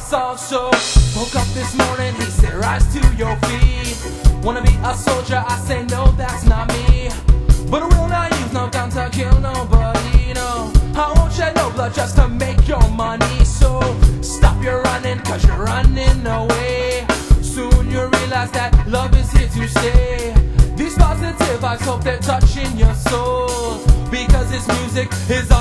song. So woke up this morning, he said rise to your feet. Wanna be a soldier, I say no, that's not me. But I will not use no gun to kill nobody, no. I won't shed no blood just to make your money. So stop your running, cause you're running away. Soon you'll realize that love is here to stay. These positive vibes, hope they're touching your soul, because this music is